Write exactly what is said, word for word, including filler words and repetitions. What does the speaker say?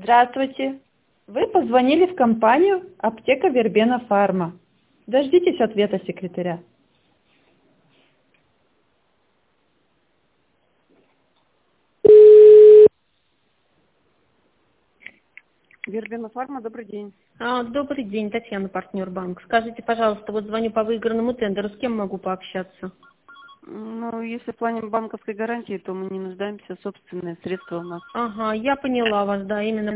Здравствуйте. Вы позвонили в компанию «Аптека Вербена Фарма». Дождитесь ответа секретаря. Вербена Фарма, добрый день. А, Добрый день, Татьяна, партнер банк. Скажите, пожалуйста, вот звоню по выигранному тендеру, с кем могу пообщаться? Ну, если в плане банковской гарантии, то мы не нуждаемся, собственные средства у нас. Ага, я поняла вас, да, именно